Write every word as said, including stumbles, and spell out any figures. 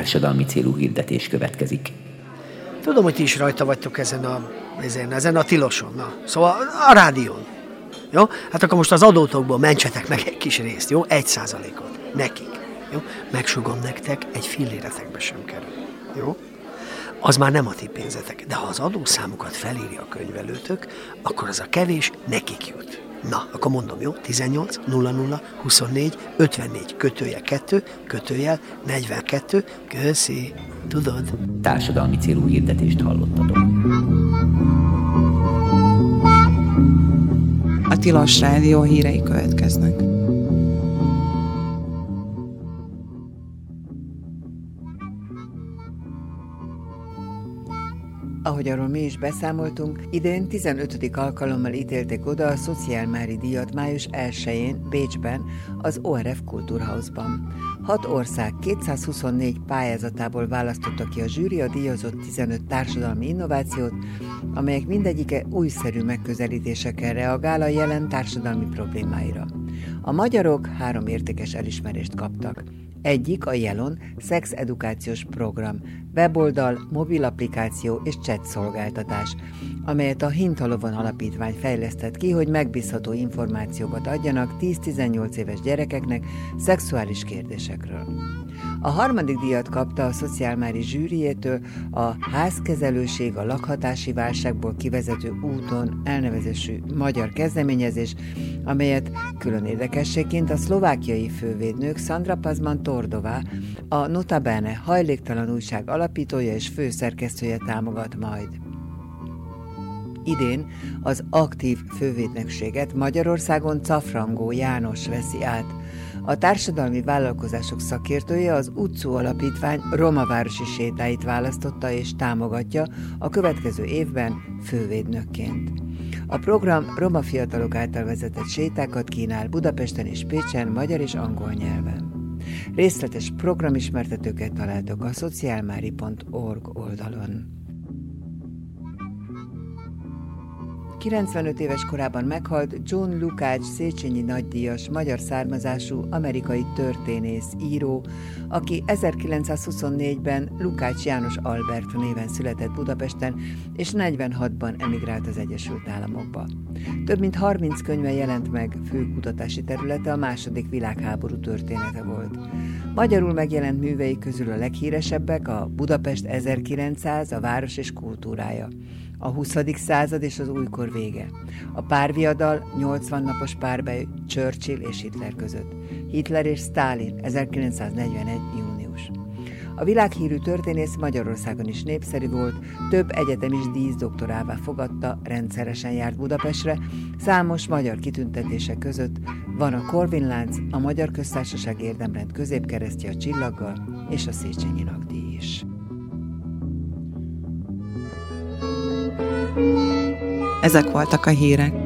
társadalmi célú hirdetés következik. Tudom, hogy ti is rajta vagytok ezen a, ezen, ezen a tiloson, na. Szóval a rádión. Jó? Hát akkor most az adótokból mentsetek meg egy kis részt, jó? Egy százalékot. Nekik. Jó? Megsugom nektek, egy filléretekbe sem kerül. Jó? Az már nem a ti pénzetek, de ha az adószámukat felírja a könyvelőtök, akkor az a kevés nekik jut. Na, akkor mondom, jó? tizennyolc nulla nulla huszonnégy ötvennégy kötőjel kettő kötőjel negyvenkettő. Köszi. Tudod? Társadalmi célú hirdetést hallottatok. A Tilos Rádió hírei következnek. Ahogy arról mi is beszámoltunk, idén tizenötödik alkalommal ítélték oda a Szociálmári díjat május elsején Bécsben, az o er ef Kulturhausban. Hat ország kétszázhuszonnégy pályázatából választotta ki a zsűri a díjazott tizenöt társadalmi innovációt, amelyek mindegyike újszerű megközelítésekkel reagál a jelen társadalmi problémáira. A magyarok három értékes elismerést kaptak. Egyik a Jelon szexedukációs program, weboldal, mobilapplikáció és chat szolgáltatás, amelyet a Hintalovon Alapítvány fejlesztett ki, hogy megbízható információkat adjanak tíz-tizennyolc éves gyerekeknek szexuális kérdésekről. A harmadik díjat kapta a Szociálmári zsűriétől a Házkezelőség a lakhatási válságból kivezető úton elnevezésű magyar kezdeményezés, amelyet külön érdekességként a szlovákiai fővédnök Sandra Pazman-Tordová, a Notabene hajléktalan újság alapítója és főszerkesztője támogat majd. Idén az aktív fővédnökséget Magyarországon Cafrangó János veszi át. A társadalmi vállalkozások szakértője az Utcó Alapítvány romavárosi sétáit választotta és támogatja a következő évben fővédnökként. A program roma fiatalok által vezetett sétákat kínál Budapesten és Pécsen magyar és angol nyelven. Részletes programismertetőket találtok a szociálmári pont org oldalon. kilencvenöt éves korában meghalt John Lukács Széchenyi nagydíjas magyar származású amerikai történész, író, aki ezerkilencszázhuszonnégyben Lukács János Albert néven született Budapesten, és negyvenhatban emigrált az Egyesült Államokba. Több mint harminc könyve jelent meg, fő kutatási területe a második világháború története volt. Magyarul megjelent művei közül a leghíresebbek a Budapest ezerkilencszáz, a város és kultúrája, a huszadik század és az újkor vége, a párviadal, nyolcvan napos párbaj Churchill és Hitler között, Hitler és Sztálin, ezerkilencszáznegyvenegy. június. A világhírű történész Magyarországon is népszerű volt, több egyetem is díszdoktorává fogadta, rendszeresen járt Budapestre, számos magyar kitüntetése között van a Korvin-lánc, a Magyar Köztársaság Érdemrend középkeresztje a csillaggal és a Széchenyi díj is. Ezek voltak a hírek.